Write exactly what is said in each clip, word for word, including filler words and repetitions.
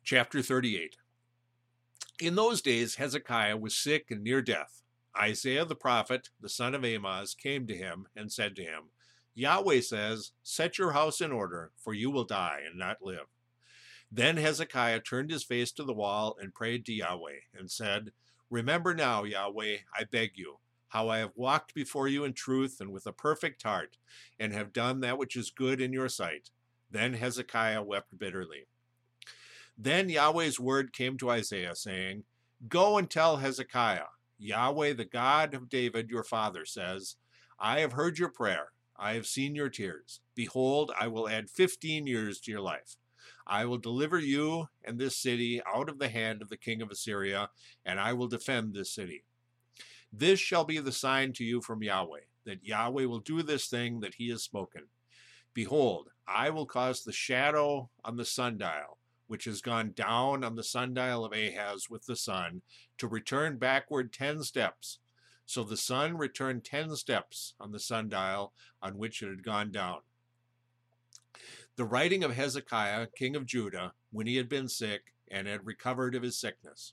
Chapter thirty-eight. In those days Hezekiah was sick and near death. Isaiah the prophet, the son of Amoz, came to him and said to him, Yahweh says, set your house in order, for you will die and not live. Then Hezekiah turned his face to the wall and prayed to Yahweh and said, Remember now, Yahweh, I beg you, how I have walked before you in truth and with a perfect heart, and have done that which is good in your sight. Then Hezekiah wept bitterly. Then Yahweh's word came to Isaiah, saying, Go and tell Hezekiah, Yahweh, the God of David, your father, says, I have heard your prayer. I have seen your tears. Behold, I will add fifteen years to your life. I will deliver you and this city out of the hand of the king of Assyria, and I will defend this city. This shall be the sign to you from Yahweh, that Yahweh will do this thing that he has spoken. Behold, I will cause the shadow on the sundial, which has gone down on the sundial of Ahaz with the sun, to return backward ten steps. So the sun returned ten steps on the sundial on which it had gone down. The writing of Hezekiah, king of Judah, when he had been sick and had recovered of his sickness.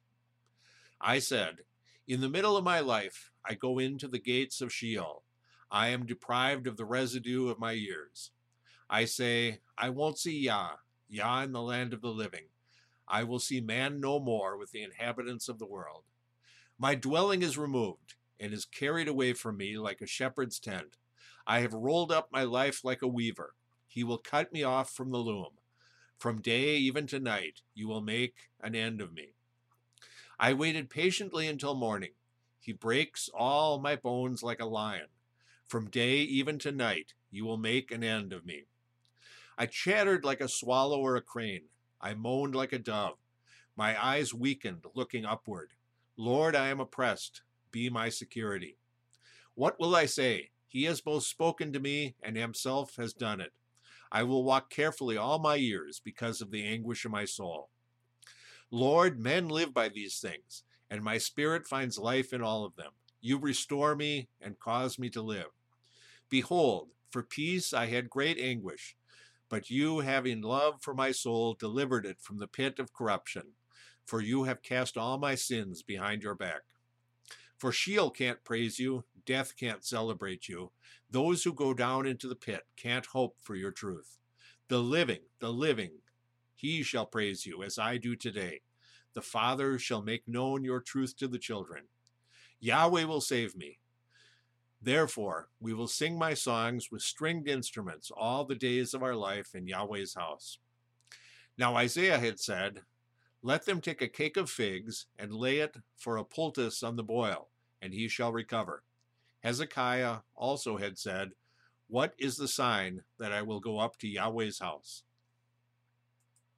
I said, In the middle of my life I go into the gates of Sheol. I am deprived of the residue of my years. I say, I won't see Yah, Yah in the land of the living. I will see man no more with the inhabitants of the world. My dwelling is removed and is carried away from me like a shepherd's tent. I have rolled up my life like a weaver. He will cut me off from the loom. From day even to night, you will make an end of me. I waited patiently until morning. He breaks all my bones like a lion. From day even to night, you will make an end of me. I chattered like a swallow or a crane. I moaned like a dove. My eyes weakened, looking upward. Lord, I am oppressed. Be my security. What will I say? He has both spoken to me and himself has done it. I will walk carefully all my years because of the anguish of my soul. Lord, men live by these things, and my spirit finds life in all of them. You restore me and cause me to live. Behold, for peace I had great anguish, but you, having love for my soul, delivered it from the pit of corruption, for you have cast all my sins behind your back. For Sheol can't praise you, death can't celebrate you. Those who go down into the pit can't hope for your truth. The living, the living, he shall praise you, as I do today. The Father shall make known your truth to the children. Yahweh will save me. Therefore, we will sing my songs with stringed instruments all the days of our life in Yahweh's house. Now Isaiah had said, Let them take a cake of figs and lay it for a poultice on the boil, and he shall recover. Hezekiah also had said, What is the sign that I will go up to Yahweh's house?